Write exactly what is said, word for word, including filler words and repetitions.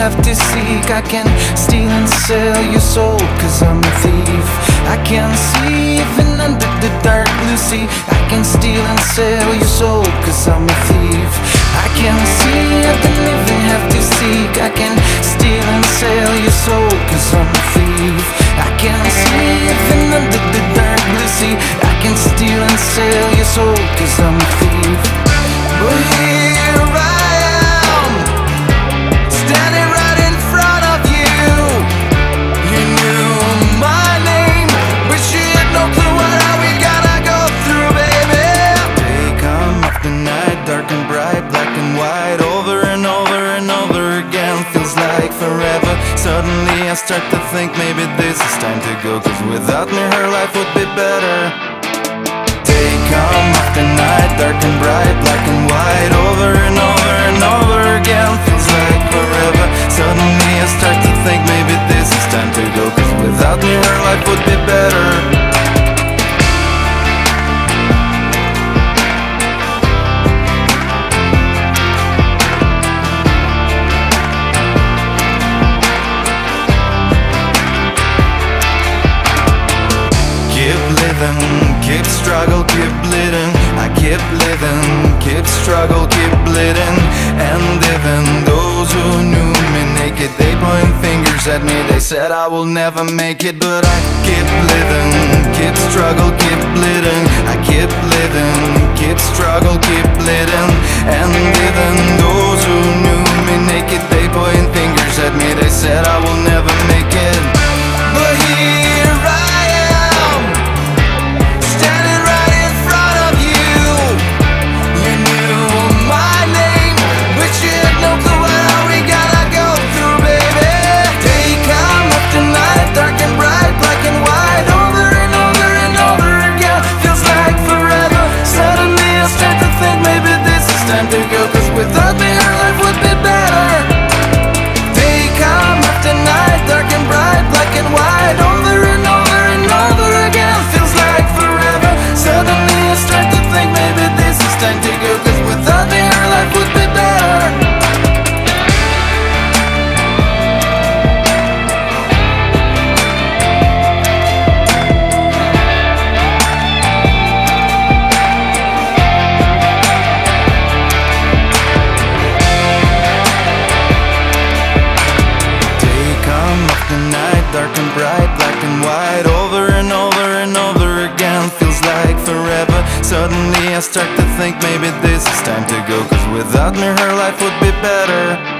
have to seek. I can steal and sell your soul, cause I'm a thief. I can see even under the dark blue sea. I can steal and sell your soul, cause I'm a thief. I can see, I can even have to seek. I can steal and sell your soul, cause I'm a thief. I can see even under the dark blue sea. I can steal and sell your soul, cause I'm a thief. But here I am, standing right in front of you. You knew my name, but you had no clue what all we gotta go through, baby. Day come up the night, dark and bright, black and white, over and over and over again. Feels like forever. Suddenly I start to think maybe this is time to go, cause without me her life would be better. Day come up the night, dark and bright, black and white, over and over and over again. Feels like forever. Suddenly I start to think maybe this is time to go, cause without me her life would be better. Keep struggle, keep bleeding. I keep living, keep struggle, keep bleeding. And even those who knew me naked, they point fingers at me. They said I will never make it, but I keep living, keep struggle, keep bleeding. I keep living, keep struggle, keep bleeding. And even those who knew me naked, they point fingers at me. They said I will never make it, but here I am, standing right in front of you. You knew my name, but you had no clue what all we gotta go through, baby. Day come up tonight, dark and bright, black and white, over and over and over again. Feels like forever. Suddenly I start to think maybe this is time to go, cause without me her life would be better. Day come up tonight, dark and bright, black and white, over and over and over again. Feels like forever. Suddenly I start to think maybe this is time to go, cause without me her life would be better. Dark and bright, black and white, over and over and over again. Feels like forever. Suddenly I start to think maybe this is time to go, cause without me her life would be better.